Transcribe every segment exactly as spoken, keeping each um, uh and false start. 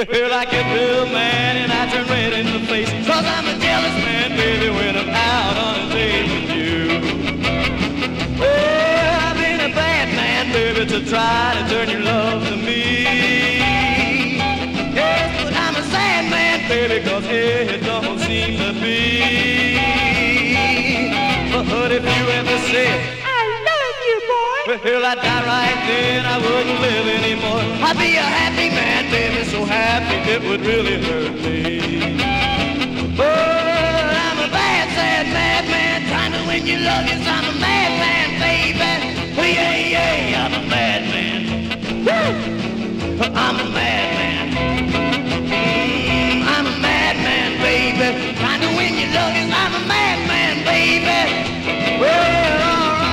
Well, I get real mad and I turn red in the face, 'cause I'm a jealous man, baby, when I'm out on a date with you. Well, I've been a bad man, baby, to try to turn your love to me. Yes, but I'm a sad man, baby, 'cause it don't seem to be. But if you ever said well, I'd die right then, I wouldn't live anymore. I'd be a happy man, baby, so happy it would really hurt me. But I'm a bad, sad madman, trying to win your love, yes, I'm a madman, baby. Yeah, yeah, I'm a madman. Woo! I'm a madman. Mm, I'm a madman, baby, trying to win your love, yes, I'm a madman, baby. Well,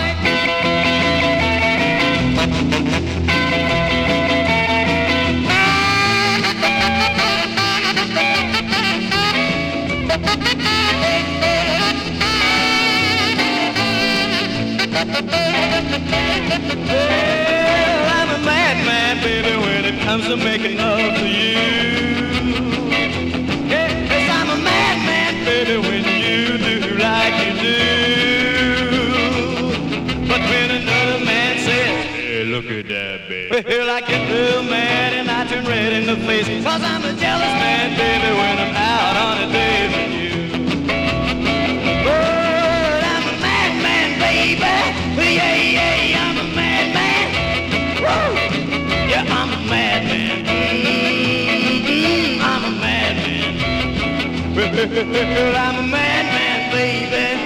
well, I'm a madman, baby, when it comes to making love to you. Yes, I'm a madman, baby, when you do like you do. But when another man says, hey, look at that, baby, well, I get real mad and I turn red in the face, 'cause I'm a jealous man, baby, when I'm out on a date with you. But I'm a madman, baby. Yeah, yeah, I'm a madman. Woo! Yeah, I'm a madman. Mm-hmm, I'm a madman. Well, I'm a madman, baby.